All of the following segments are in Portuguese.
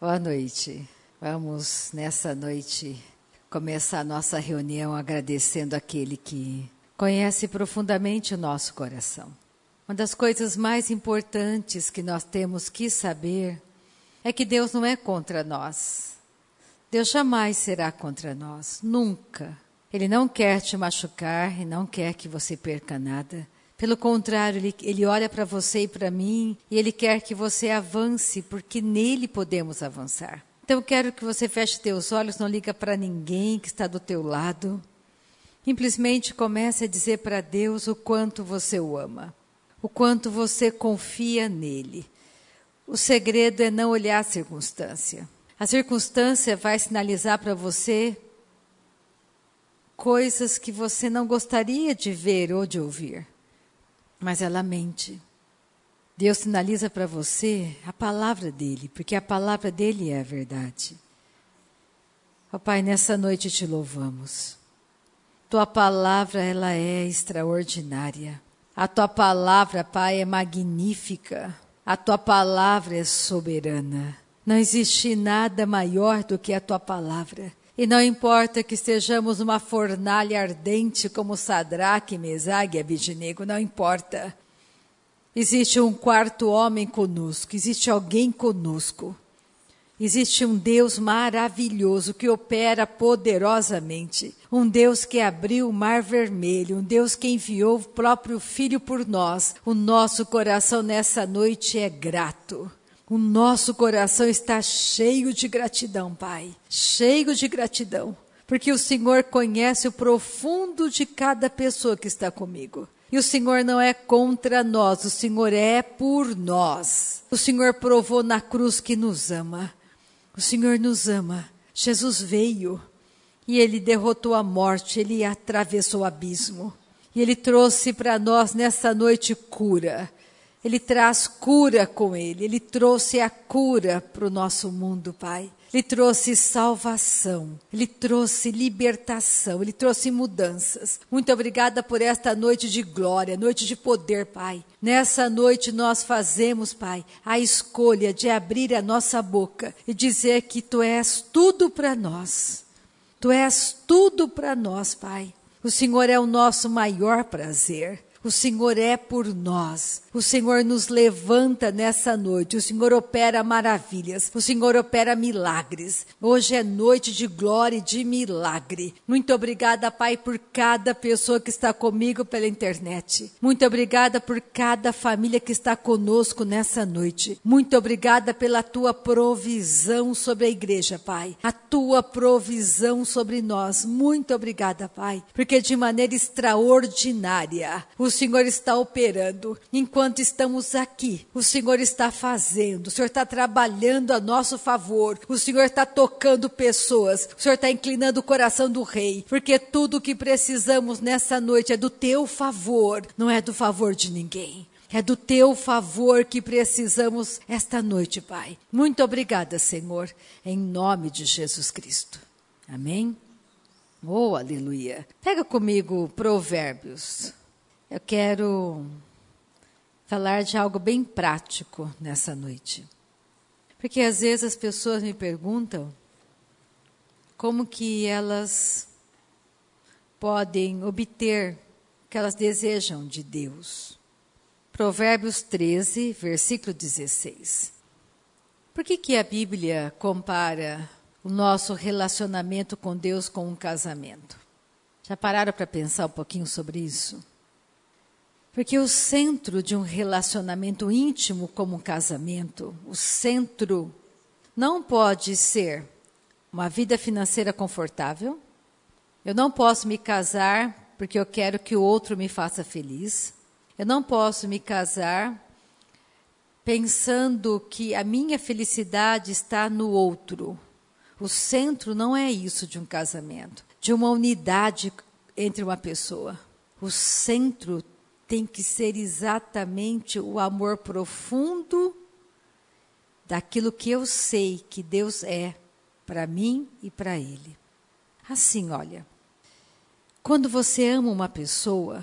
Boa noite. Vamos, nessa noite, começar a nossa reunião agradecendo aquele que conhece profundamente o nosso coração. Uma das coisas mais importantes que nós temos que saber é que Deus não é contra nós. Deus jamais será contra nós, nunca. Ele não quer te machucar e não quer que você perca nada. Pelo contrário, Ele olha para você e para mim e Ele quer que você avance, porque nele podemos avançar. Então eu quero que você feche teus olhos, não liga para ninguém que está do teu lado. Simplesmente comece a dizer para Deus o quanto você o ama, o quanto você confia nele. O segredo é não olhar a circunstância. A circunstância vai sinalizar para você coisas que você não gostaria de ver ou de ouvir. Mas ela mente. Deus sinaliza para você a palavra dele, porque a palavra dele é a verdade. Ó Pai, nessa noite te louvamos. Tua palavra, ela é extraordinária. A tua palavra, Pai, é magnífica. A tua palavra é soberana. Não existe nada maior do que a tua palavra. E não importa que estejamos numa fornalha ardente como Sadraque, Mesaque e Abednego, não importa. Existe um quarto homem conosco, existe alguém conosco. Existe um Deus maravilhoso que opera poderosamente. Um Deus que abriu o mar vermelho, um Deus que enviou o próprio Filho por nós. O nosso coração nessa noite é grato. O nosso coração está cheio de gratidão, Pai. Cheio de gratidão. Porque o Senhor conhece o profundo de cada pessoa que está comigo. E o Senhor não é contra nós, o Senhor é por nós. O Senhor provou na cruz que nos ama. O Senhor nos ama. Jesus veio e Ele derrotou a morte, Ele atravessou o abismo. E Ele trouxe para nós nessa noite cura. Ele traz cura com Ele. Ele trouxe a cura para o nosso mundo, Pai. Ele trouxe salvação. Ele trouxe libertação. Ele trouxe mudanças. Muito obrigada por esta noite de glória, noite de poder, Pai. Nessa noite nós fazemos, Pai, a escolha de abrir a nossa boca e dizer que Tu és tudo para nós. Tu és tudo para nós, Pai. O Senhor é o nosso maior prazer. O Senhor é por nós. O Senhor nos levanta nessa noite. O Senhor opera maravilhas. O Senhor opera milagres. Hoje é noite de glória e de milagre. Muito obrigada, Pai, por cada pessoa que está comigo pela internet. Muito obrigada por cada família que está conosco nessa noite. Muito obrigada pela Tua provisão sobre a igreja, Pai. A Tua provisão sobre nós. Muito obrigada, Pai, porque de maneira extraordinária o Senhor está operando. Enquanto estamos aqui, o Senhor está fazendo. O Senhor está trabalhando a nosso favor. O Senhor está tocando pessoas. O Senhor está inclinando o coração do Rei. Porque tudo o que precisamos nessa noite é do Teu favor. Não é do favor de ninguém. É do Teu favor que precisamos esta noite, Pai. Muito obrigada, Senhor, em nome de Jesus Cristo. Amém? Oh, aleluia. Pega comigo Provérbios. Eu quero falar de algo bem prático nessa noite. Porque às vezes as pessoas me perguntam como que elas podem obter o que elas desejam de Deus. Provérbios 13, versículo 16. Por que a Bíblia compara o nosso relacionamento com Deus com um casamento? Já pararam para pensar um pouquinho sobre isso? Porque o centro de um relacionamento íntimo como um casamento, o centro não pode ser uma vida financeira confortável. Eu não posso me casar porque eu quero que o outro me faça feliz. Eu não posso me casar pensando que a minha felicidade está no outro. O centro não é isso de um casamento, de uma unidade entre uma pessoa. O centro tem que ser exatamente o amor profundo daquilo que eu sei que Deus é para mim e para Ele. Assim, olha, quando você ama uma pessoa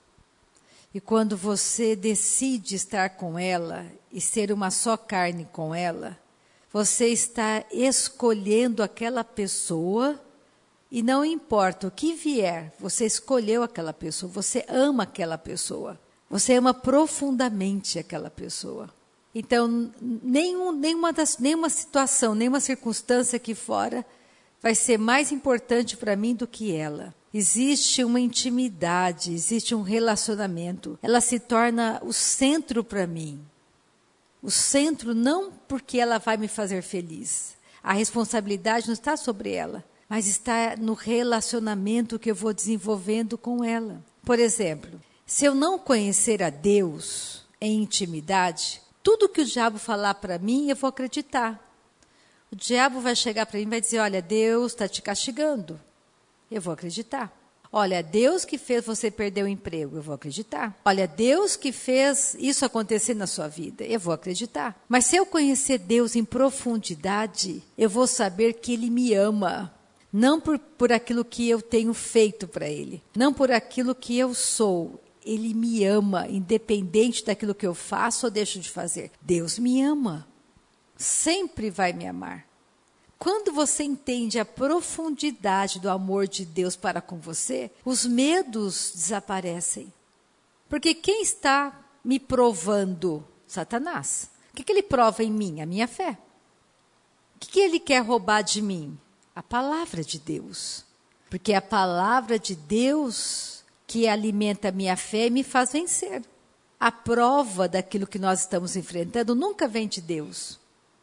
e quando você decide estar com ela e ser uma só carne com ela, Você está escolhendo aquela pessoa e não importa o que vier, você escolheu aquela pessoa, você ama aquela pessoa. Você ama profundamente aquela pessoa. Então, nenhuma situação, nenhuma circunstância aqui fora vai ser mais importante para mim do que ela. Existe uma intimidade, existe um relacionamento. Ela se torna o centro para mim. O centro não porque ela vai me fazer feliz. A responsabilidade não está sobre ela, mas está no relacionamento que eu vou desenvolvendo com ela. Por exemplo, se eu não conhecer a Deus em intimidade, tudo que o diabo falar para mim, eu vou acreditar. O diabo vai chegar para mim e vai dizer, olha, Deus está te castigando. Eu vou acreditar. Olha, Deus que fez você perder o emprego, eu vou acreditar. Olha, Deus que fez isso acontecer na sua vida, eu vou acreditar. Mas se eu conhecer Deus em profundidade, eu vou saber que Ele me ama. Não por aquilo que eu tenho feito para Ele. Não por aquilo que eu sou. Ele me ama, independente daquilo que eu faço ou deixo de fazer. Deus me ama. Sempre vai me amar. Quando você entende a profundidade do amor de Deus para com você, os medos desaparecem. Porque quem está me provando? Satanás. O que ele prova em mim? A minha fé. O que ele quer roubar de mim? A palavra de Deus. Porque é a palavra de Deus que alimenta a minha fé e me faz vencer. A prova daquilo que nós estamos enfrentando nunca vem de Deus.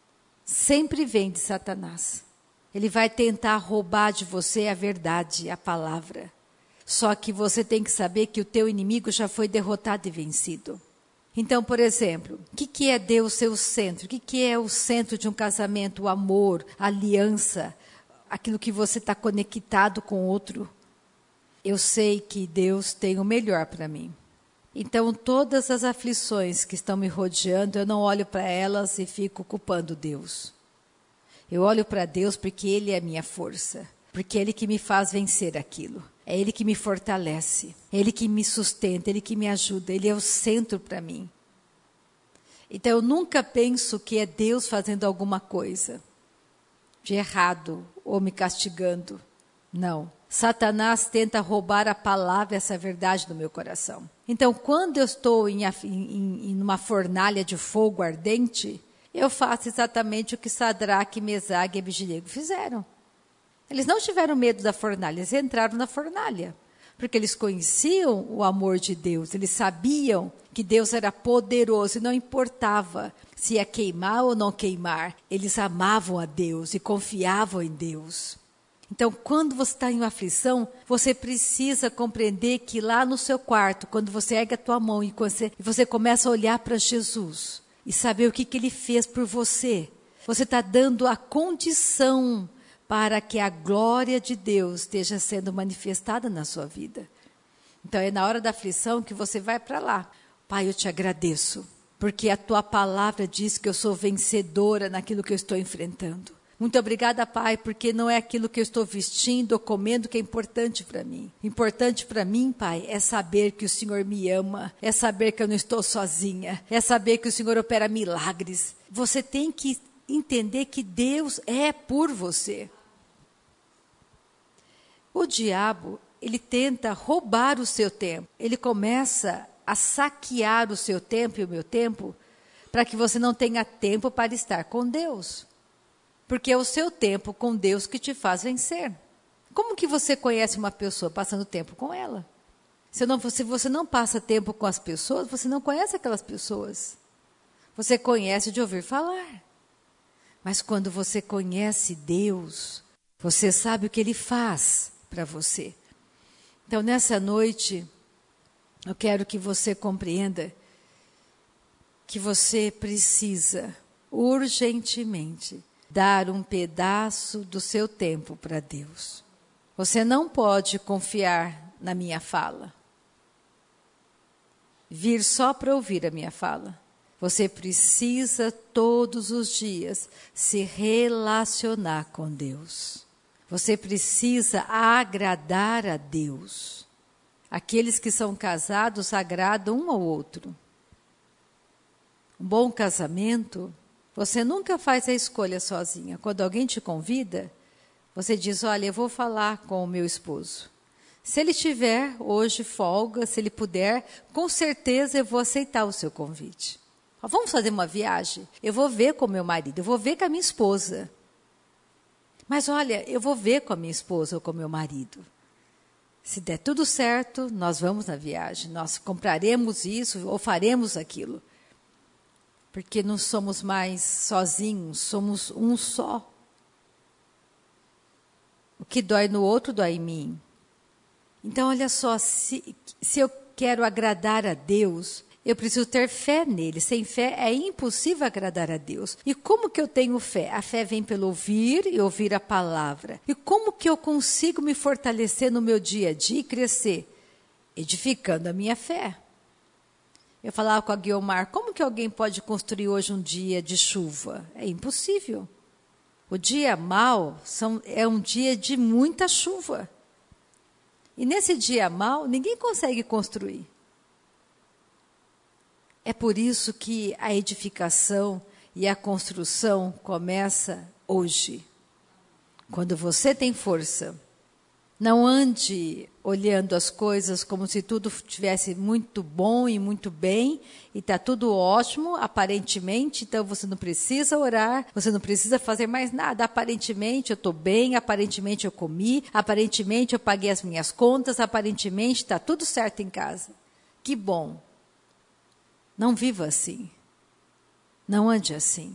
Sempre vem de Satanás. Ele vai tentar roubar de você a verdade, a palavra. Só que você tem que saber que o teu inimigo já foi derrotado e vencido. Então, por exemplo, o que é Deus ser o centro? O que é o centro de um casamento? O amor, a aliança, aquilo que você está conectado com o outro. Eu sei que Deus tem o melhor para mim. Então, todas as aflições que estão me rodeando, eu não olho para elas e fico culpando Deus. Eu olho para Deus porque Ele é a minha força. Porque é Ele que me faz vencer aquilo. É Ele que me fortalece. É Ele que me sustenta, é Ele que me ajuda. Ele é o centro para mim. Então, eu nunca penso que é Deus fazendo alguma coisa de errado ou me castigando. Não. Satanás tenta roubar a palavra, essa verdade do meu coração. Então, quando eu estou em uma fornalha de fogo ardente, eu faço exatamente o que Sadraque, Mesaque e Abednego fizeram. Eles não tiveram medo da fornalha, eles entraram na fornalha. Porque eles conheciam o amor de Deus, eles sabiam que Deus era poderoso e não importava se ia queimar ou não queimar. Eles amavam a Deus e confiavam em Deus. Então, quando você está em uma aflição, você precisa compreender que lá no seu quarto, quando você ergue a tua mão e você começa a olhar para Jesus e saber o que Ele fez por você, você está dando a condição para que a glória de Deus esteja sendo manifestada na sua vida. Então, é na hora da aflição que você vai para lá. Pai, eu te agradeço, porque a tua palavra diz que eu sou vencedora naquilo que eu estou enfrentando. Muito obrigada, Pai, porque não é aquilo que eu estou vestindo ou comendo que é importante para mim. Importante para mim, Pai, é saber que o Senhor me ama, é saber que eu não estou sozinha, é saber que o Senhor opera milagres. Você tem que entender que Deus é por você. O diabo, ele tenta roubar o seu tempo. Ele começa a saquear o seu tempo e o meu tempo para que você não tenha tempo para estar com Deus. Porque é o seu tempo com Deus que te faz vencer. Como que você conhece uma pessoa passando tempo com ela? Se você não passa tempo com as pessoas, você não conhece aquelas pessoas. Você conhece de ouvir falar. Mas quando você conhece Deus, você sabe o que Ele faz para você. Então, nessa noite, eu quero que você compreenda que você precisa urgentemente dar um pedaço do seu tempo para Deus. Você não pode confiar na minha fala. Vir só para ouvir a minha fala. Você precisa todos os dias se relacionar com Deus. Você precisa agradar a Deus. Aqueles que são casados agradam um ao outro. Um bom casamento Você nunca faz a escolha sozinha. Quando alguém te convida, você diz, olha, eu vou falar com o meu esposo. Se ele tiver hoje folga, se ele puder, com certeza eu vou aceitar o seu convite. Vamos fazer uma viagem? Eu vou ver com o meu marido, eu vou ver com a minha esposa. Mas olha, eu vou ver com a minha esposa ou com o meu marido. Se der tudo certo, nós vamos na viagem. Nós compraremos isso ou faremos aquilo. Porque não somos mais sozinhos, somos um só. O que dói no outro, dói em mim. Então, olha só, se eu quero agradar a Deus, eu preciso ter fé nele. Sem fé é impossível agradar a Deus. E como que eu tenho fé? A fé vem pelo ouvir e ouvir a palavra. E como que eu consigo me fortalecer no meu dia a dia e crescer? Edificando a minha fé. Eu falava com a Guiomar, como que alguém pode construir hoje um dia de chuva? É impossível. O dia mau é um dia de muita chuva. E nesse dia mau, ninguém consegue construir. É por isso que a edificação e a construção começa hoje. Quando você tem força. Não ande olhando as coisas como se tudo estivesse muito bom e muito bem, e está tudo ótimo, aparentemente, então você não precisa orar, você não precisa fazer mais nada. Aparentemente eu estou bem, aparentemente eu comi, aparentemente eu paguei as minhas contas, aparentemente está tudo certo em casa. Que bom. Não viva assim. Não ande assim.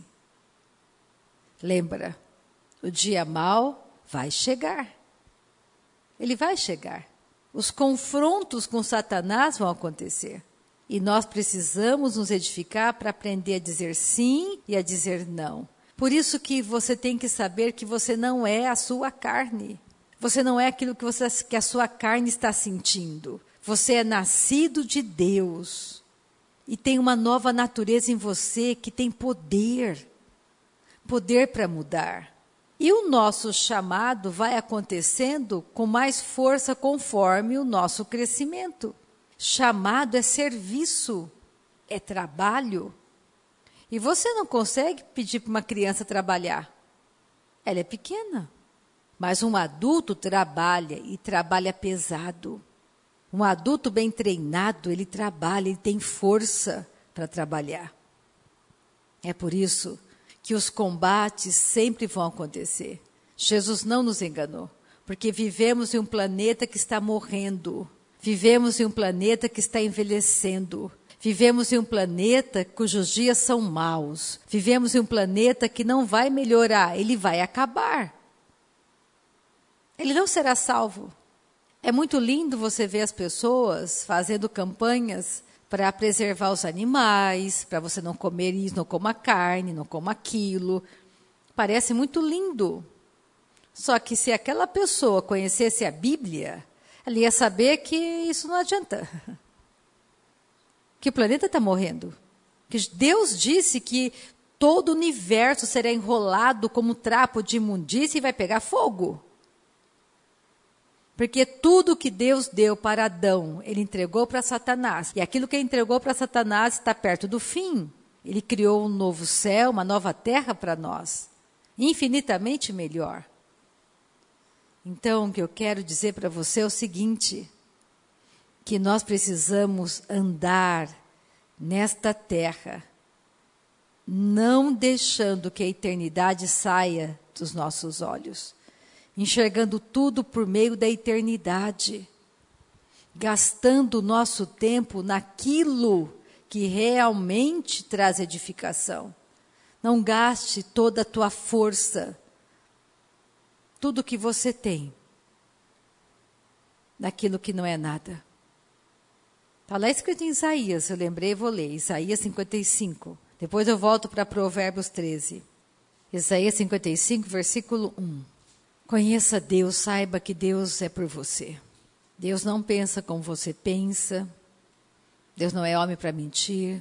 Lembra, o dia mau vai chegar. Ele vai chegar. Os confrontos com Satanás vão acontecer. E nós precisamos nos edificar para aprender a dizer sim e a dizer não. Por isso que você tem que saber que você não é a sua carne. Você não é aquilo que a sua carne está sentindo. Você é nascido de Deus. E tem uma nova natureza em você que tem poder. Poder para mudar. E o nosso chamado vai acontecendo com mais força conforme o nosso crescimento. Chamado é serviço, é trabalho. E você não consegue pedir para uma criança trabalhar. Ela é pequena. Mas um adulto trabalha e trabalha pesado. Um adulto bem treinado, ele trabalha, ele tem força para trabalhar. É por isso que os combates sempre vão acontecer. Jesus não nos enganou, porque vivemos em um planeta que está morrendo, vivemos em um planeta que está envelhecendo, vivemos em um planeta cujos dias são maus, vivemos em um planeta que não vai melhorar, ele vai acabar. Ele não será salvo. É muito lindo você ver as pessoas fazendo campanhas para preservar os animais, para você não comer isso, não coma carne, não coma aquilo. Parece muito lindo. Só que se aquela pessoa conhecesse a Bíblia, ela ia saber que isso não adianta. Que o planeta está morrendo. Que Deus disse que todo o universo será enrolado como trapo de imundícia e vai pegar fogo. Porque tudo que Deus deu para Adão, ele entregou para Satanás. E aquilo que ele entregou para Satanás está perto do fim. Ele criou um novo céu, uma nova terra para nós. Infinitamente melhor. Então, o que eu quero dizer para você é o seguinte. Que nós precisamos andar nesta terra. Não deixando que a eternidade saia dos nossos olhos. Enxergando tudo por meio da eternidade, gastando o nosso tempo naquilo que realmente traz edificação. Não gaste toda a tua força, tudo que você tem, naquilo que não é nada. Está lá escrito em Isaías, eu lembrei e vou ler, Isaías 55. Depois eu volto para Provérbios 13. Isaías 55, versículo 1. Conheça Deus, saiba que Deus é por você. Deus não pensa como você pensa. Deus não é homem para mentir.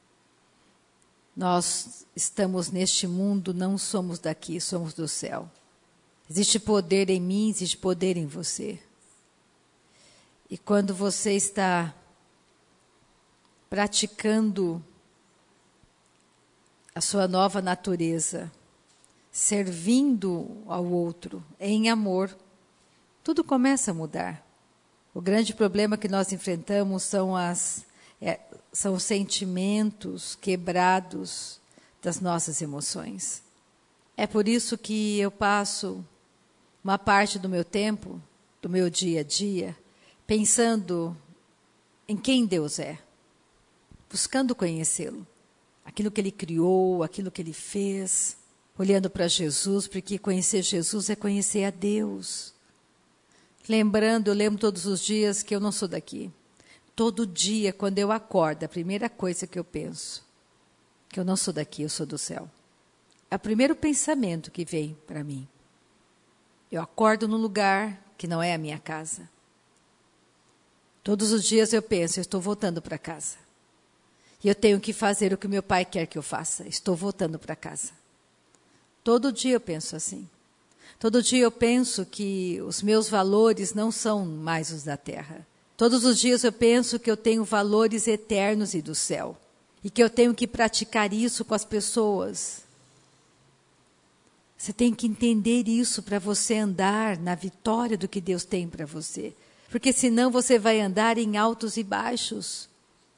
Nós estamos neste mundo, não somos daqui, somos do céu. Existe poder em mim, existe poder em você. E quando você está praticando a sua nova natureza, servindo ao outro em amor, tudo começa a mudar. O grande problema que nós enfrentamos são os sentimentos quebrados das nossas emoções. É por isso que eu passo uma parte do meu tempo, do meu dia a dia, pensando em quem Deus é, buscando conhecê-lo, aquilo que Ele criou, aquilo que Ele fez, olhando para Jesus, porque conhecer Jesus é conhecer a Deus. Eu lembro todos os dias que eu não sou daqui. Todo dia, quando eu acordo, a primeira coisa que eu penso, que eu não sou daqui, eu sou do céu. É o primeiro pensamento que vem para mim. Eu acordo num lugar que não é a minha casa. Todos os dias eu penso, eu estou voltando para casa. E eu tenho que fazer o que meu pai quer que eu faça. Estou voltando para casa. Todo dia eu penso assim. Todo dia eu penso que os meus valores não são mais os da terra. Todos os dias eu penso que eu tenho valores eternos e do céu. E que eu tenho que praticar isso com as pessoas. Você tem que entender isso para você andar na vitória do que Deus tem para você. Porque senão você vai andar em altos e baixos,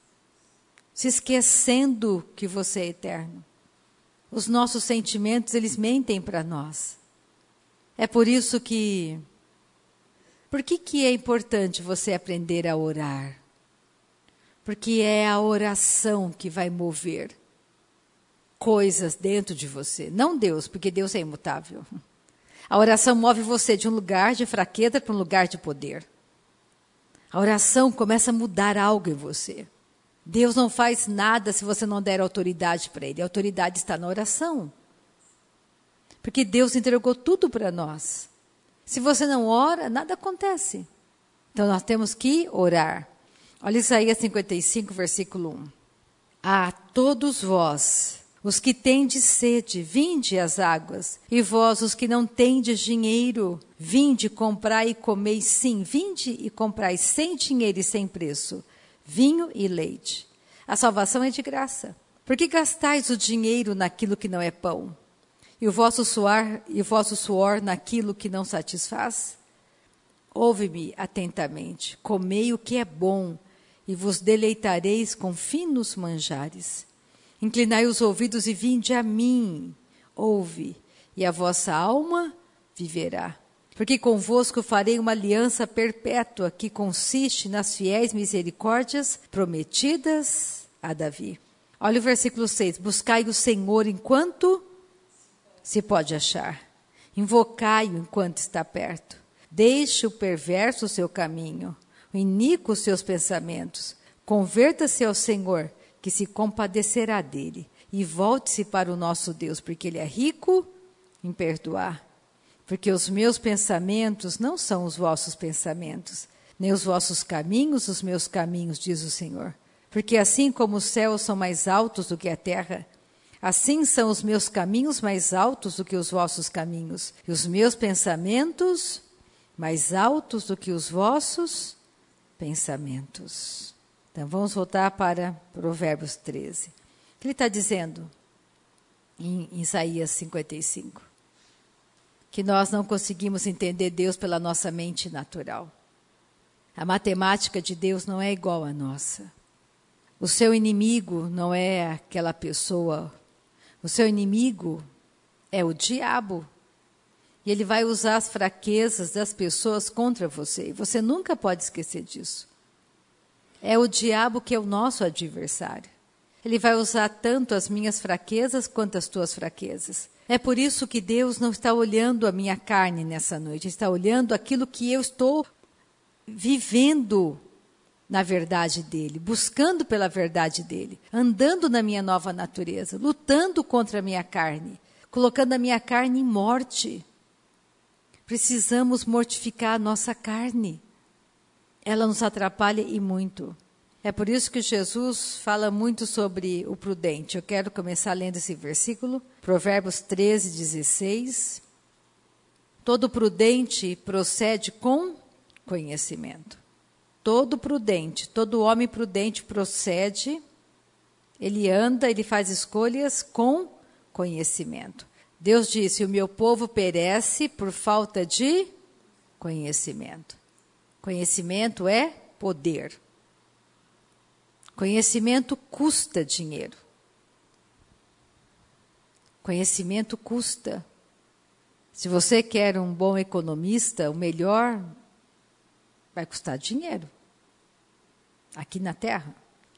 se esquecendo que você é eterno. Os nossos sentimentos, eles mentem para nós. É por isso que... Por que é importante você aprender a orar? Porque é a oração que vai mover coisas dentro de você. Não Deus, porque Deus é imutável. A oração move você de um lugar de fraqueza para um lugar de poder. A oração começa a mudar algo em você. Deus não faz nada se você não der autoridade para Ele. A autoridade está na oração. Porque Deus entregou tudo para nós. Se você não ora, nada acontece. Então nós temos que orar. Olha Isaías 55, versículo 1. A todos vós, os que tendes sede, vinde às águas. E vós, os que não tendes dinheiro, vinde, comprai e comei. Sim, vinde e comprai sem dinheiro e sem preço, vinho e leite. A salvação é de graça. Por que gastais o dinheiro naquilo que não é pão? E o vosso suor naquilo que não satisfaz? Ouve-me atentamente, comei o que é bom, e vos deleitareis com finos manjares. Inclinai os ouvidos e vinde a mim, ouve, e a vossa alma viverá. Porque convosco farei uma aliança perpétua, que consiste nas fiéis misericórdias prometidas a Davi. Olha o versículo 6. Buscai o Senhor enquanto se pode achar. Invocai-o enquanto está perto. Deixe o perverso o seu caminho, o iníquo os seus pensamentos. Converta-se ao Senhor, que se compadecerá dele. E volte-se para o nosso Deus, porque Ele é rico em perdoar. Porque os meus pensamentos não são os vossos pensamentos, nem os vossos caminhos os meus caminhos, diz o Senhor. Porque assim como os céus são mais altos do que a terra, assim são os meus caminhos mais altos do que os vossos caminhos, e os meus pensamentos mais altos do que os vossos pensamentos. Então vamos voltar para Provérbios 13. O que ele está dizendo em Isaías 55? Que nós não conseguimos entender Deus pela nossa mente natural. A matemática de Deus não é igual à nossa. O seu inimigo não é aquela pessoa. O seu inimigo é o diabo. E ele vai usar as fraquezas das pessoas contra você. E você nunca pode esquecer disso. É o diabo que é o nosso adversário. Ele vai usar tanto as minhas fraquezas quanto as tuas fraquezas. É por isso que Deus não está olhando a minha carne nessa noite. Está olhando aquilo que eu estou vivendo na verdade dele, buscando pela verdade dele, andando na minha nova natureza, lutando contra a minha carne, colocando a minha carne em morte. Precisamos mortificar a nossa carne. Ela nos atrapalha e muito. É por isso que Jesus fala muito sobre o prudente. Eu quero começar lendo esse versículo, Provérbios 13, 16. Todo prudente procede com conhecimento. Todo prudente, todo homem prudente procede Ele anda, ele faz escolhas com conhecimento. Deus disse: o meu povo perece por falta de conhecimento. Conhecimento é poder. Conhecimento custa dinheiro. Conhecimento custa. Se você quer um bom economista, o melhor vai custar dinheiro. Aqui na Terra.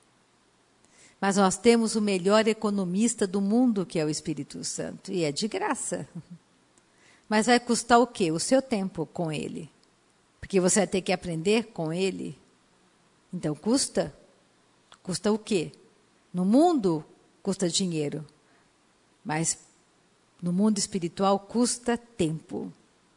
Mas nós temos o melhor economista do mundo, que é o Espírito Santo. E é de graça. Mas vai custar o quê? O seu tempo com ele. Porque você vai ter que aprender com ele. Então custa. Custa o quê? No mundo custa dinheiro. Mas no mundo espiritual custa tempo.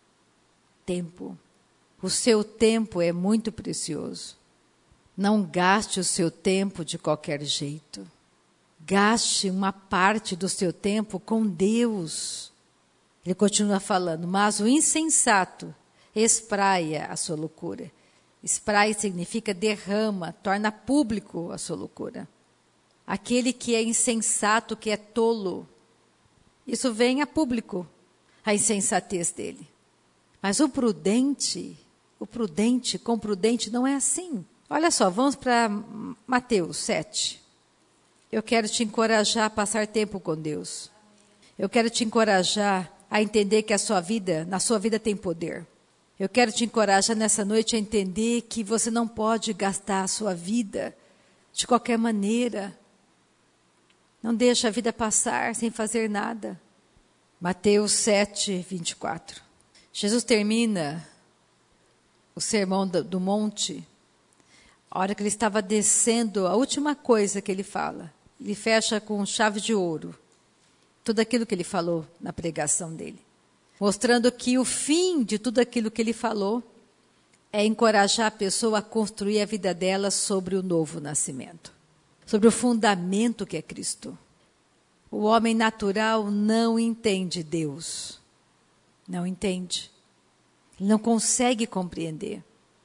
Tempo. O seu tempo é muito precioso. Não gaste o seu tempo de qualquer jeito. Gaste uma parte do seu tempo com Deus. Ele continua falando, mas o insensato espraia a sua loucura. Espraia significa derrama, torna público a sua loucura. Aquele que é insensato, que é tolo, isso vem a público, a insensatez dele. Mas o prudente com prudente não é assim. Olha só, vamos para Mateus 7. Eu quero te encorajar a passar tempo com Deus. Eu quero te encorajar a entender que na sua vida tem poder. Eu quero te encorajar nessa noite a entender que você não pode gastar a sua vida de qualquer maneira. Não deixa a vida passar sem fazer nada. Mateus 7, 24. Jesus termina o sermão do monte. A hora que ele estava descendo, a última coisa que ele fala, ele fecha com chave de ouro tudo aquilo que ele falou na pregação dele. Mostrando que o fim de tudo aquilo que ele falou é encorajar a pessoa a construir a vida dela sobre o novo nascimento. Sobre o fundamento que é Cristo. O homem natural não entende Deus. Não entende. Ele não consegue compreender.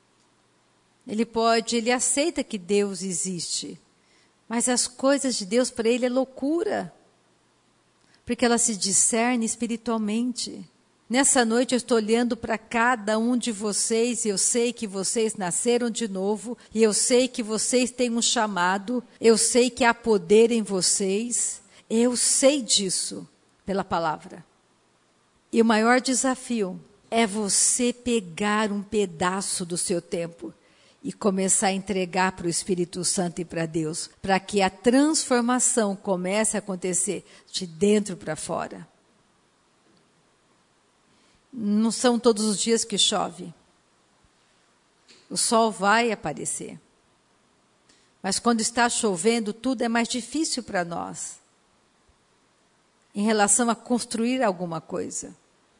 Ele aceita que Deus existe, mas as coisas de Deus para ele é loucura, porque ela se discerne espiritualmente. Nessa noite eu estou olhando para cada um de vocês, e eu sei que vocês nasceram de novo, e eu sei que vocês têm um chamado, eu sei que há poder em vocês, eu sei disso pela palavra. E o maior desafio é você pegar um pedaço do seu tempo e começar a entregar para o Espírito Santo e para Deus, para que a transformação comece a acontecer de dentro para fora. Não são todos os dias que chove. O sol vai aparecer. Mas quando está chovendo, tudo é mais difícil para nós, em relação a construir alguma coisa.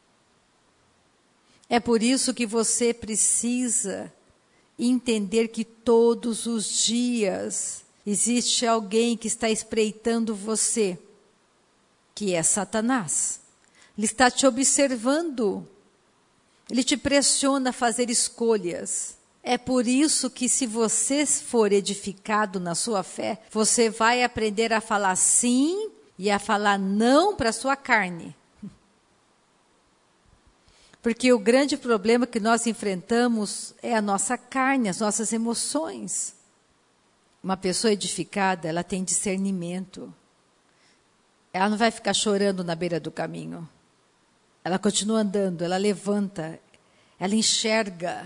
É por isso que você precisa entender que todos os dias existe alguém que está espreitando você, que é Satanás. Ele está te observando. Ele te pressiona a fazer escolhas. É por isso que, se você for edificado na sua fé, você vai aprender a falar sim e a falar não para a sua carne. Porque o grande problema que nós enfrentamos é a nossa carne, as nossas emoções. Uma pessoa edificada, ela tem discernimento. Ela não vai ficar chorando na beira do caminho. Ela continua andando, ela levanta, ela enxerga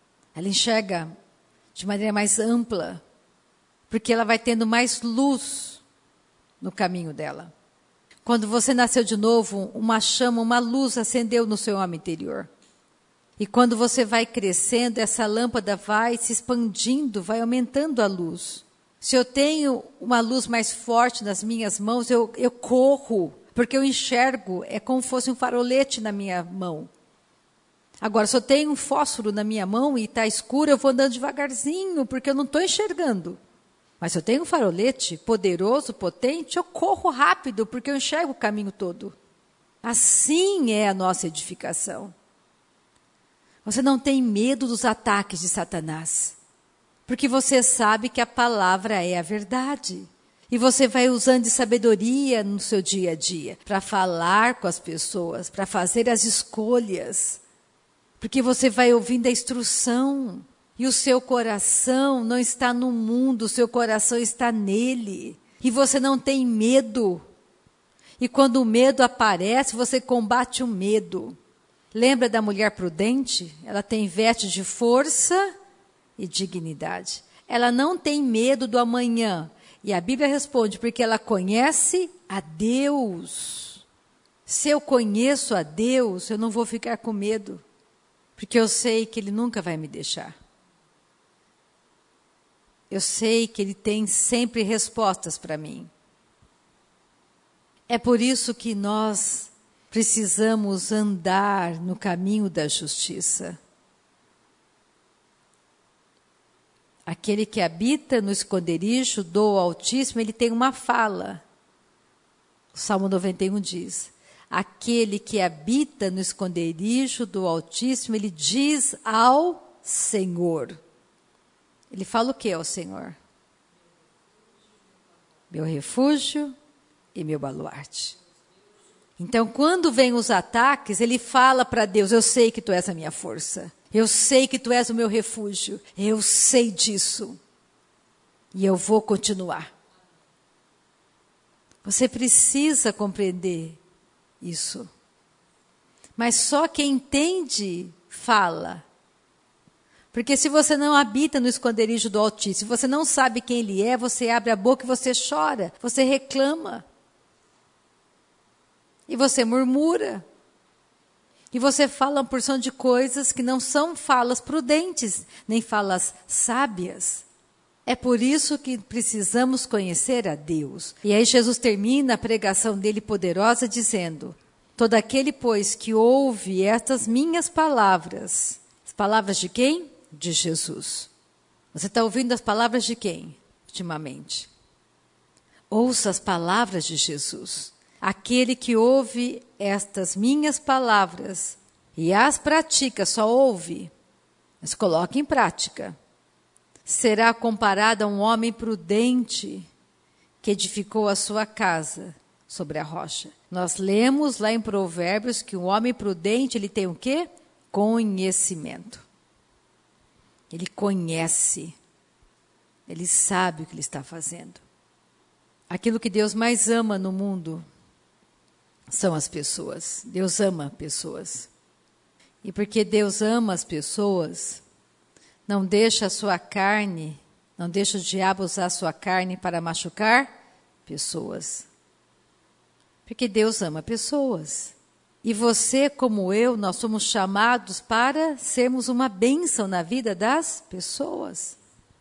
de maneira mais ampla, porque ela vai tendo mais luz no caminho dela. Quando você nasceu de novo, uma chama, uma luz acendeu no seu homem interior. E quando você vai crescendo, essa lâmpada vai se expandindo, vai aumentando a luz. Se eu tenho uma luz mais forte nas minhas mãos, eu corro, porque eu enxergo, é como se fosse um farolete na minha mão. Agora, se eu tenho um fósforo na minha mão e está escuro, eu vou andando devagarzinho, porque eu não estou enxergando. Mas se eu tenho um farolete poderoso, potente, eu corro rápido, porque eu enxergo o caminho todo. Assim é a nossa edificação. Você não tem medo dos ataques de Satanás, porque você sabe que a palavra é a verdade. E você vai usando de sabedoria no seu dia a dia, para falar com as pessoas, para fazer as escolhas. Porque você vai ouvindo a instrução. E o seu coração não está no mundo, o seu coração está nele. E você não tem medo. E quando o medo aparece, você combate o medo. Lembra da mulher prudente? Ela tem vestes de força e dignidade. Ela não tem medo do amanhã. E a Bíblia responde, porque ela conhece a Deus. Se eu conheço a Deus, eu não vou ficar com medo. Porque eu sei que Ele nunca vai me deixar. Eu sei que Ele tem sempre respostas para mim. É por isso que nós precisamos andar no caminho da justiça. Aquele que habita no esconderijo do Altíssimo, ele tem uma fala. O Salmo 91 diz, aquele que habita no esconderijo do Altíssimo, ele diz ao Senhor. Ele fala o que ao Senhor? Meu refúgio e meu baluarte. Então, quando vem os ataques, ele fala para Deus, eu sei que tu és a minha força. Eu sei que tu és o meu refúgio. Eu sei disso. E eu vou continuar. Você precisa compreender isso. Mas só quem entende, fala. Porque se você não habita no esconderijo do Altíssimo, se você não sabe quem Ele é, você abre a boca e você chora, você reclama. E você murmura. E você fala uma porção de coisas que não são falas prudentes, nem falas sábias. É por isso que precisamos conhecer a Deus. E aí Jesus termina a pregação dele poderosa dizendo, todo aquele, pois, que ouve estas minhas palavras. As palavras de quem? De Jesus. Você está ouvindo as palavras de quem, ultimamente? Ouça as palavras de Jesus. Aquele que ouve estas minhas palavras e as pratica, só ouve, mas coloca em prática, será comparado a um homem prudente que edificou a sua casa sobre a rocha. Nós lemos lá em Provérbios que um homem prudente, ele tem o quê? Conhecimento. Ele conhece, ele sabe o que ele está fazendo. Aquilo que Deus mais ama no mundo são as pessoas. Deus ama pessoas. E porque Deus ama as pessoas, não deixa a sua carne, não deixa o diabo usar a sua carne para machucar pessoas. Porque Deus ama pessoas. E você, como eu, nós somos chamados para sermos uma bênção na vida das pessoas.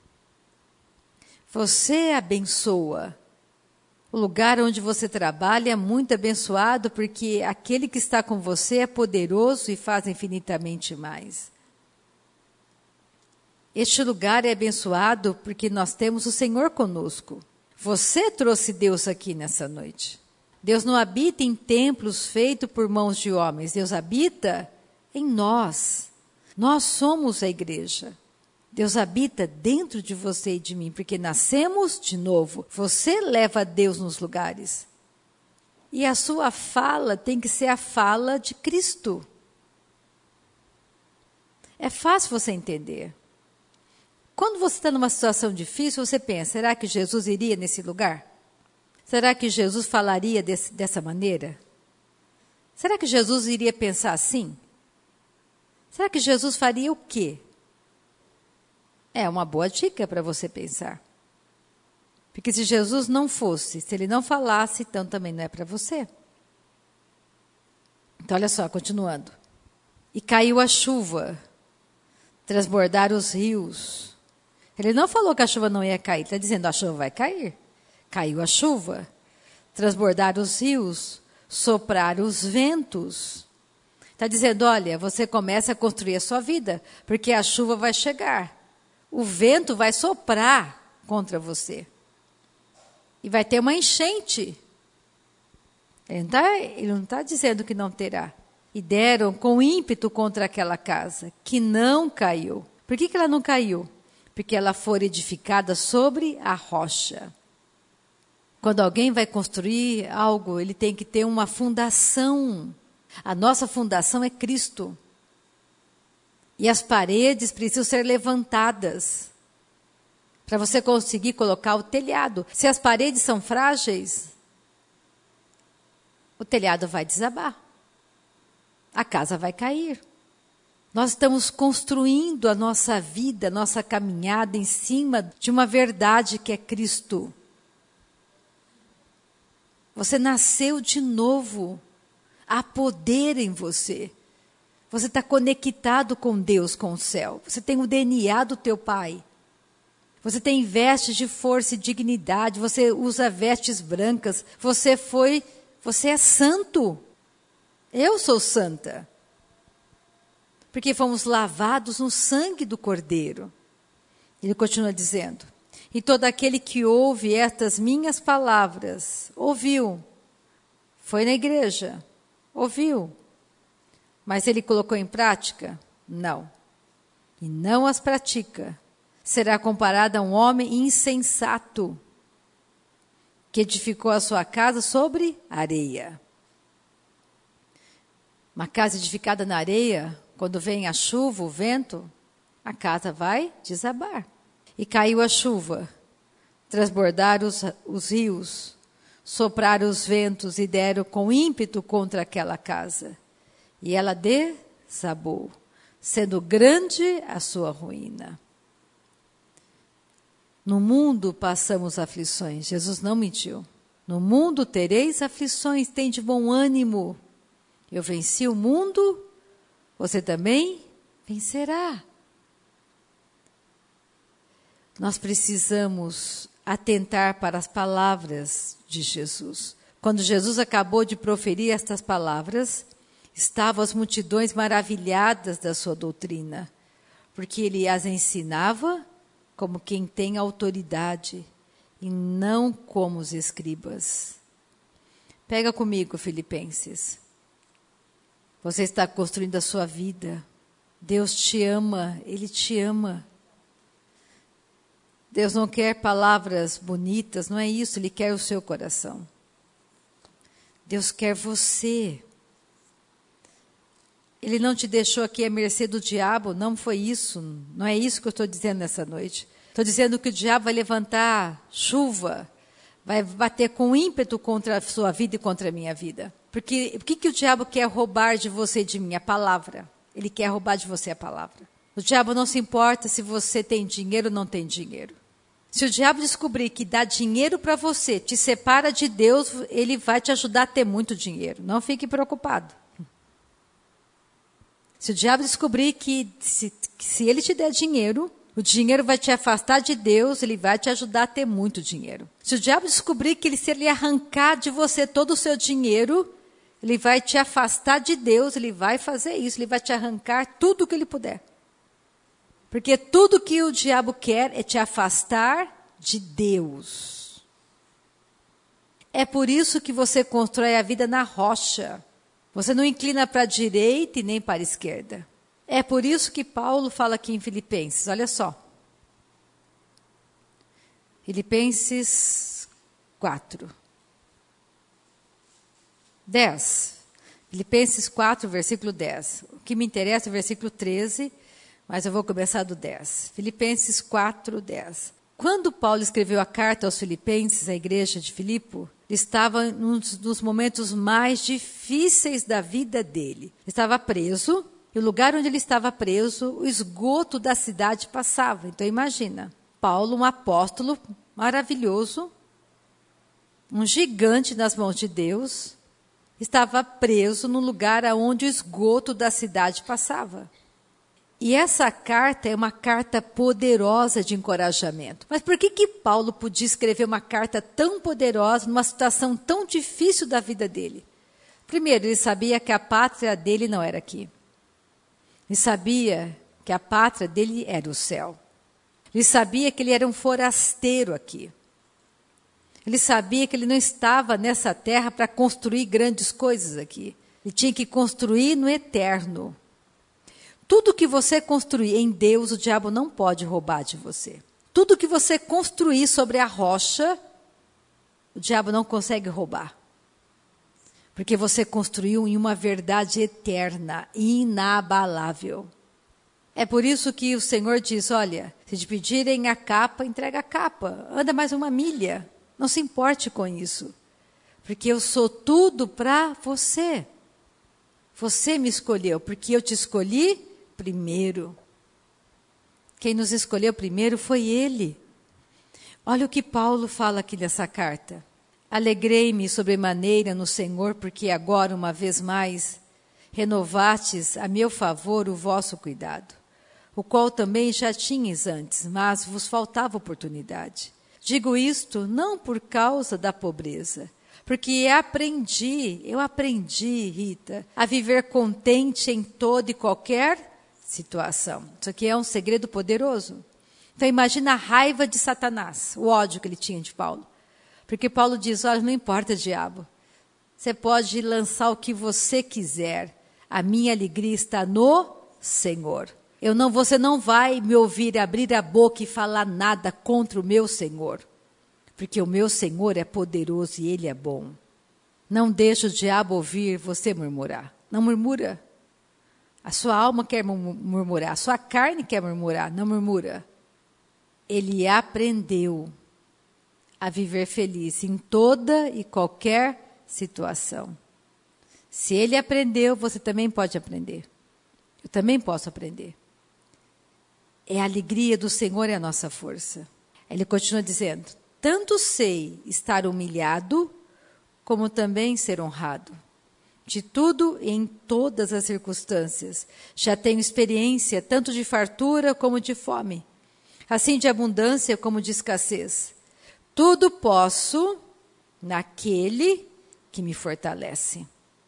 Você abençoa. O lugar onde você trabalha é muito abençoado porque aquele que está com você é poderoso e faz infinitamente mais. Este lugar é abençoado porque nós temos o Senhor conosco. Você trouxe Deus aqui nessa noite. Deus não habita em templos feitos por mãos de homens. Deus habita em nós. Nós somos a igreja. Deus habita dentro de você e de mim, porque nascemos de novo. Você leva Deus nos lugares. E a sua fala tem que ser a fala de Cristo. É fácil você entender. Quando você está numa situação difícil, você pensa, será que Jesus iria nesse lugar? Será que Jesus falaria dessa maneira? Será que Jesus iria pensar assim? Será que Jesus faria o quê? É uma boa dica para você pensar. Porque se Jesus não fosse, se ele não falasse, então também não é para você. Então, olha só, continuando. E caiu a chuva, transbordaram os rios. Ele não falou que a chuva não ia cair, ele está dizendo a chuva vai cair. Caiu a chuva, transbordaram os rios, sopraram os ventos. Está dizendo, olha, você começa a construir a sua vida, porque a chuva vai chegar. O vento vai soprar contra você. E vai ter uma enchente. Ele não está dizendo que não terá. E deram com ímpeto contra aquela casa, que não caiu. Por que ela não caiu? Porque ela foi edificada sobre a rocha. Quando alguém vai construir algo, ele tem que ter uma fundação. A nossa fundação é Cristo. E as paredes precisam ser levantadas para você conseguir colocar o telhado. Se as paredes são frágeis, o telhado vai desabar. A casa vai cair. Nós estamos construindo a nossa vida, a nossa caminhada em cima de uma verdade que é Cristo. Você nasceu de novo. Há poder em você. Você está conectado com Deus, com o céu. Você tem o DNA do teu Pai. Você tem vestes de força e dignidade. Você usa vestes brancas. Você é santo. Eu sou santa. Porque fomos lavados no sangue do Cordeiro. Ele continua dizendo: e todo aquele que ouve estas minhas palavras, ouviu, foi na igreja, ouviu, mas ele colocou em prática? Não. E não as pratica. Será comparado a um homem insensato, que edificou a sua casa sobre areia. Uma casa edificada na areia, quando vem a chuva, o vento, a casa vai desabar. E caiu a chuva, transbordaram os rios, sopraram os ventos e deram com ímpeto contra aquela casa. E ela desabou, sendo grande a sua ruína. No mundo passamos aflições. Jesus não mentiu. No mundo tereis aflições, tende bom ânimo. Eu venci o mundo, você também vencerá. Nós precisamos atentar para as palavras de Jesus. Quando Jesus acabou de proferir estas palavras, estavam as multidões maravilhadas da sua doutrina, porque ele as ensinava como quem tem autoridade e não como os escribas. Pega comigo, Filipenses. Você está construindo a sua vida. Deus te ama, Ele te ama. Deus não quer palavras bonitas, não é isso, Ele quer o seu coração. Deus quer você. Ele não te deixou aqui à mercê do diabo, não foi isso, não é isso que eu estou dizendo nessa noite. Estou dizendo que o diabo vai levantar chuva, vai bater com ímpeto contra a sua vida e contra a minha vida. Porque o que o diabo quer roubar de você e de mim? A palavra. Ele quer roubar de você a palavra. O diabo não se importa se você tem dinheiro ou não tem dinheiro. Se o diabo descobrir que dá dinheiro para você, te separa de Deus, ele vai te ajudar a ter muito dinheiro. Não fique preocupado. Se o diabo descobrir que se ele te der dinheiro, o dinheiro vai te afastar de Deus, ele vai te ajudar a ter muito dinheiro. Se o diabo descobrir que se ele arrancar de você todo o seu dinheiro, ele vai te afastar de Deus, ele vai fazer isso, ele vai te arrancar tudo o que ele puder. Porque tudo que o diabo quer é te afastar de Deus. É por isso que você constrói a vida na rocha. Você não inclina para a direita e nem para a esquerda. É por isso que Paulo fala aqui em Filipenses, olha só. Filipenses 4. 10. Filipenses 4, versículo 10. O que me interessa é o versículo 13, mas eu vou começar do 10. Filipenses 4, 10. Quando Paulo escreveu a carta aos Filipenses, à igreja de Filipe, estava em um dos momentos mais difíceis da vida dele. Estava preso, e o lugar onde ele estava preso, o esgoto da cidade passava. Então imagina, Paulo, um apóstolo maravilhoso, um gigante nas mãos de Deus, estava preso no lugar onde o esgoto da cidade passava. E essa carta é uma carta poderosa de encorajamento. Mas por que Paulo podia escrever uma carta tão poderosa numa situação tão difícil da vida dele? Primeiro, ele sabia que a pátria dele não era aqui. Ele sabia que a pátria dele era o céu. Ele sabia que ele era um forasteiro aqui. Ele sabia que ele não estava nessa terra para construir grandes coisas aqui. Ele tinha que construir no eterno. Tudo que você construir em Deus, o diabo não pode roubar de você. Tudo que você construir sobre a rocha, o diabo não consegue roubar. Porque você construiu em uma verdade eterna, inabalável. É por isso que o Senhor diz, olha, se te pedirem a capa, entrega a capa. Anda mais uma milha. Não se importe com isso. Porque eu sou tudo para você. Você me escolheu, porque eu te escolhi primeiro. Quem nos escolheu primeiro foi Ele. Olha o que Paulo fala aqui nessa carta. Alegrei-me sobremaneira no Senhor, porque agora, uma vez mais, renovastes a meu favor o vosso cuidado, o qual também já tinhas antes, mas vos faltava oportunidade. Digo isto não por causa da pobreza, porque eu aprendi, Rita, a viver contente em toda e qualquer situação. Isso aqui é um segredo poderoso. Então imagina a raiva de Satanás, o ódio que ele tinha de Paulo. Porque Paulo diz, olha, não importa, diabo, você pode lançar o que você quiser, a minha alegria está no Senhor. Você não vai me ouvir abrir a boca e falar nada contra o meu Senhor, porque o meu Senhor é poderoso e Ele é bom. Não deixe o diabo ouvir você murmurar. Não murmura. A sua alma quer murmurar, a sua carne quer murmurar, não murmura. Ele aprendeu a viver feliz em toda e qualquer situação. Se ele aprendeu, você também pode aprender. Eu também posso aprender. É a alegria do Senhor é a nossa força. Ele continua dizendo, tanto sei estar humilhado, como também ser honrado. De tudo e em todas as circunstâncias. Já tenho experiência tanto de fartura como de fome, assim de abundância como de escassez. Tudo posso naquele que me fortalece.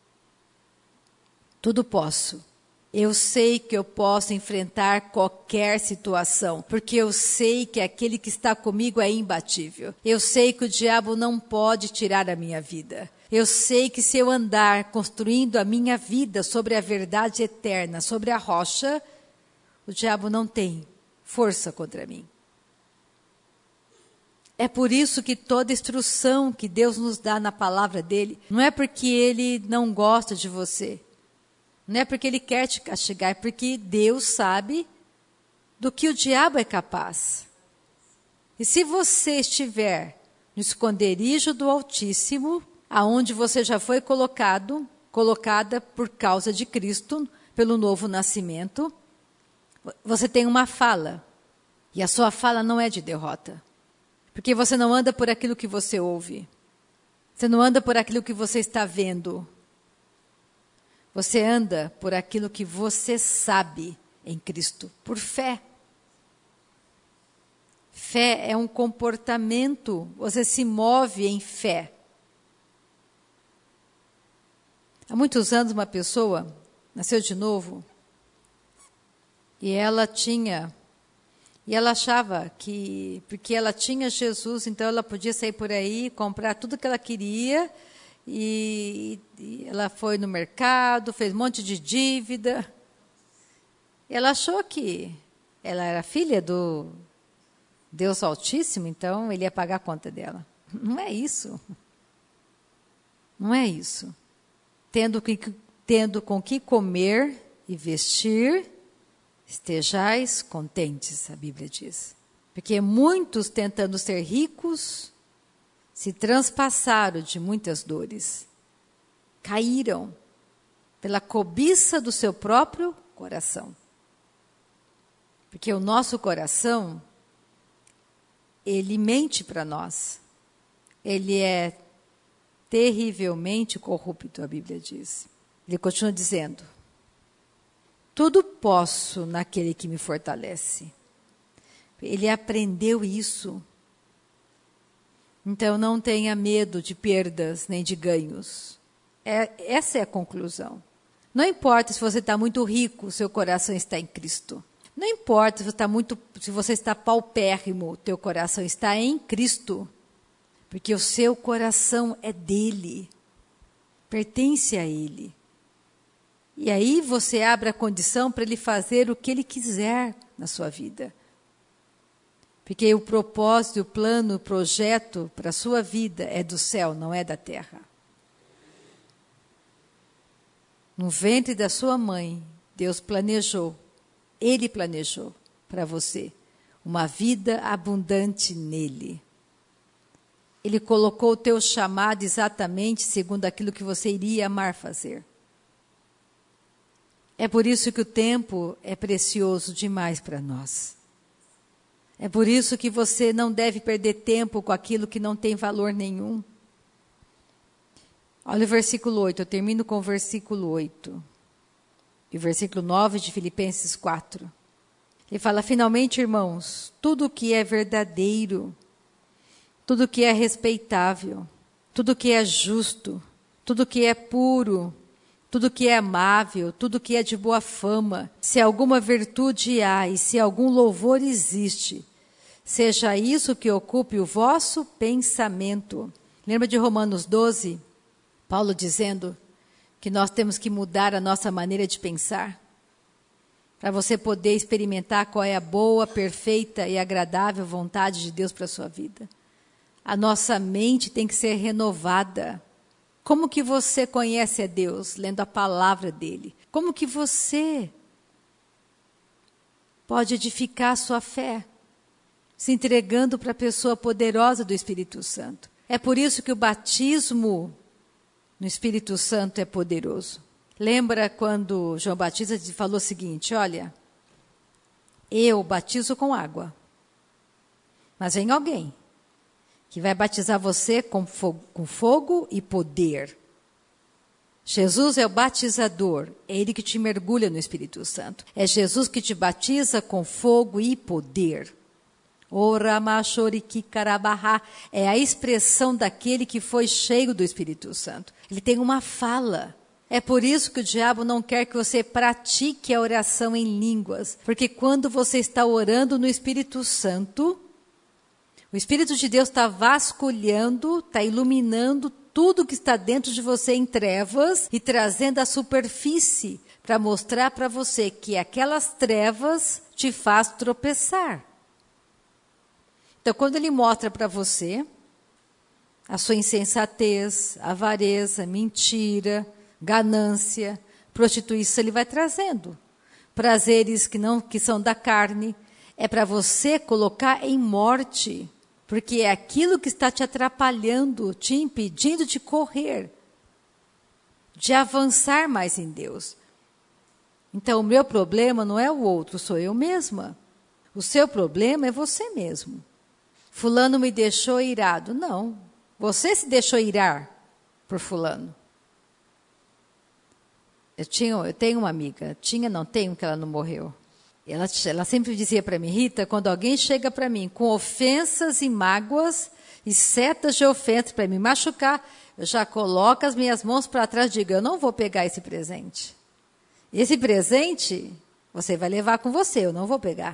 Tudo posso. Eu sei que eu posso enfrentar qualquer situação, porque eu sei que aquele que está comigo é imbatível. Eu sei que o diabo não pode tirar a minha vida. Eu sei que se eu andar construindo a minha vida sobre a verdade eterna, sobre a rocha, o diabo não tem força contra mim. É por isso que toda instrução que Deus nos dá na palavra dele, não é porque ele não gosta de você, não é porque ele quer te castigar, é porque Deus sabe do que o diabo é capaz. E se você estiver no esconderijo do Altíssimo, aonde você já foi colocada por causa de Cristo, pelo novo nascimento, você tem uma fala, e a sua fala não é de derrota. Porque você não anda por aquilo que você ouve. Você não anda por aquilo que você está vendo. Você anda por aquilo que você sabe em Cristo, por fé. Fé é um comportamento, você se move em fé. Há muitos anos uma pessoa nasceu de novo e ela achava que, porque ela tinha Jesus, então ela podia sair por aí, comprar tudo que ela queria, e ela foi no mercado, fez um monte de dívida. Ela achou que ela era filha do Deus Altíssimo, então ele ia pagar a conta dela. Não é isso. Não é isso. Tendo com que comer e vestir, estejais contentes, a Bíblia diz. Porque muitos, tentando ser ricos, se transpassaram de muitas dores. Caíram pela cobiça do seu próprio coração. Porque o nosso coração, ele mente para nós. Ele é terrivelmente corrupto, a Bíblia diz. Ele continua dizendo, tudo posso naquele que me fortalece. Ele aprendeu isso. Então não tenha medo de perdas nem de ganhos. Essa é a conclusão. Não importa se você está muito rico, seu coração está em Cristo. Não importa se você está paupérrimo, teu coração está em Cristo. Porque o seu coração é dele. Pertence a ele. E aí você abre a condição para ele fazer o que ele quiser na sua vida. Porque o propósito, o plano, o projeto para a sua vida é do céu, não é da terra. No ventre da sua mãe, Deus planejou, Ele planejou para você uma vida abundante nele. Ele colocou o teu chamado exatamente segundo aquilo que você iria amar fazer. É por isso que o tempo é precioso demais para nós. É por isso que você não deve perder tempo com aquilo que não tem valor nenhum. Olha o versículo 8, eu termino com o versículo 8. E o versículo 9 de Filipenses 4. Ele fala, finalmente, irmãos, tudo que é verdadeiro, tudo que é respeitável, tudo que é justo, tudo que é puro, tudo que é amável, tudo que é de boa fama, se alguma virtude há e se algum louvor existe, seja isso que ocupe o vosso pensamento. Lembra de Romanos 12? Paulo dizendo que nós temos que mudar a nossa maneira de pensar, para você poder experimentar qual é a boa, perfeita e agradável vontade de Deus para a sua vida. A nossa mente tem que ser renovada. Como que você conhece a Deus? Lendo a palavra dele. Como que você pode edificar a sua fé? Se entregando para a pessoa poderosa do Espírito Santo. É por isso que o batismo no Espírito Santo é poderoso. Lembra quando João Batista falou o seguinte, olha, eu batizo com água, mas vem alguém que vai batizar você com fogo e poder. Jesus é o batizador, é Ele que te mergulha no Espírito Santo. É Jesus que te batiza com fogo e poder. É a expressão daquele que foi cheio do Espírito Santo. Ele tem uma fala. É por isso que o diabo não quer que você pratique a oração em línguas. Porque quando você está orando no Espírito Santo, o Espírito de Deus está vasculhando, está iluminando tudo que está dentro de você em trevas e trazendo a superfície para mostrar para você que aquelas trevas te faz tropeçar. Então, quando ele mostra para você a sua insensatez, avareza, mentira, ganância, prostituição, ele vai trazendo prazeres que são da carne, é para você colocar em morte, porque é aquilo que está te atrapalhando, te impedindo de correr, de avançar mais em Deus. Então, o meu problema não é o outro, sou eu mesma. O seu problema é você mesmo. Fulano me deixou irado. Não, você se deixou irar por fulano. Eu tenho uma amiga, tenho, que ela não morreu. Ela sempre dizia para mim, Rita, quando alguém chega para mim com ofensas e mágoas e setas de ofensa para me machucar, eu já coloco as minhas mãos para trás e digo, eu não vou pegar esse presente. Esse presente você vai levar com você, eu não vou pegar.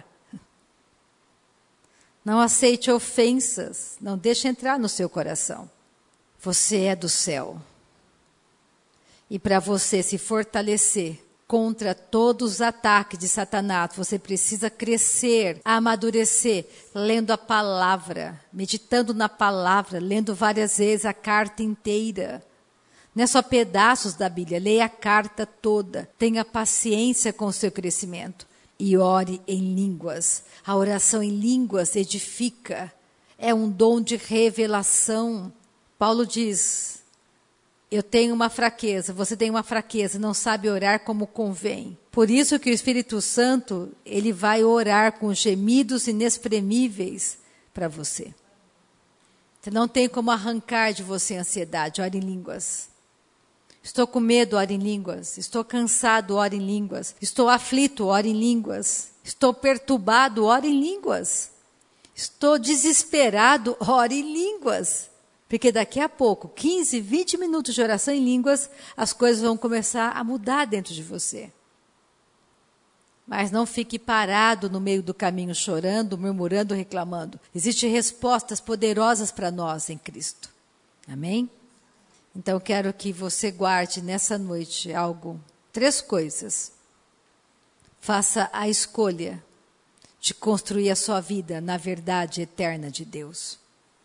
Não aceite ofensas, não deixe entrar no seu coração. Você é do céu. E para você se fortalecer contra todos os ataques de Satanás, você precisa crescer, amadurecer, lendo a palavra, meditando na palavra, lendo várias vezes a carta inteira. Não é só pedaços da Bíblia, leia a carta toda. Tenha paciência com o seu crescimento. E ore em línguas. A oração em línguas edifica. É um dom de revelação. Paulo diz, eu tenho uma fraqueza, você tem uma fraqueza, não sabe orar como convém. Por isso que o Espírito Santo, ele vai orar com gemidos inexprimíveis para você. Você não tem como arrancar de você a ansiedade, ore em línguas. Estou com medo, ore em línguas. Estou cansado, ore em línguas. Estou aflito, ore em línguas. Estou perturbado, ore em línguas. Estou desesperado, ore em línguas. Porque daqui a pouco, 15, 20 minutos de oração em línguas, as coisas vão começar a mudar dentro de você. Mas não fique parado no meio do caminho chorando, murmurando, reclamando. Existem respostas poderosas para nós em Cristo. Amém? Então, eu quero que você guarde nessa noite algo, 3 coisas. Faça a escolha de construir a sua vida na verdade eterna de Deus.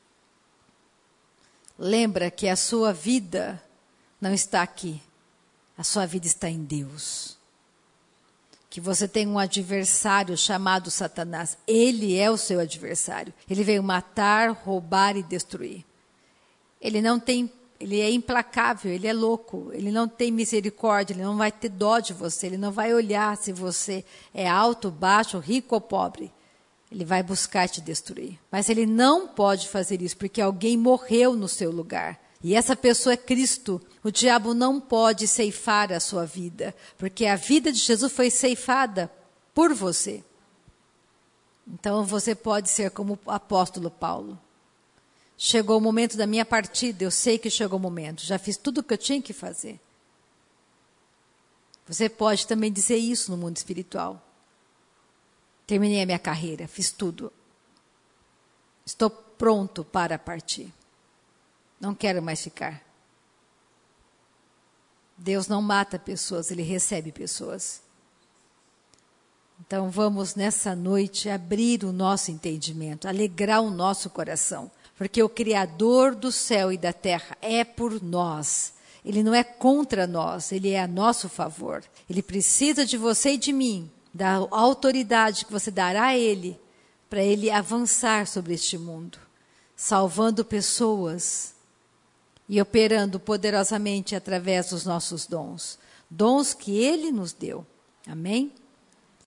Lembra que a sua vida não está aqui, a sua vida está em Deus. Que você tem um adversário chamado Satanás. Ele é o seu adversário. Ele veio matar, roubar e destruir. Ele é implacável, ele é louco, ele não tem misericórdia, ele não vai ter dó de você, ele não vai olhar se você é alto, baixo, rico ou pobre. Ele vai buscar te destruir. Mas ele não pode fazer isso, porque alguém morreu no seu lugar. E essa pessoa é Cristo. O diabo não pode ceifar a sua vida, porque a vida de Jesus foi ceifada por você. Então você pode ser como o apóstolo Paulo. Chegou o momento da minha partida, eu sei que chegou o momento, já fiz tudo o que eu tinha que fazer. Você pode também dizer isso no mundo espiritual. Terminei a minha carreira, fiz tudo. Estou pronto para partir. Não quero mais ficar. Deus não mata pessoas, Ele recebe pessoas. Então vamos nessa noite abrir o nosso entendimento, alegrar o nosso coração. Porque o Criador do céu e da terra é por nós. Ele não é contra nós, Ele é a nosso favor. Ele precisa de você e de mim, da autoridade que você dará a Ele, para Ele avançar sobre este mundo, salvando pessoas e operando poderosamente através dos nossos dons. Dons que Ele nos deu. Amém?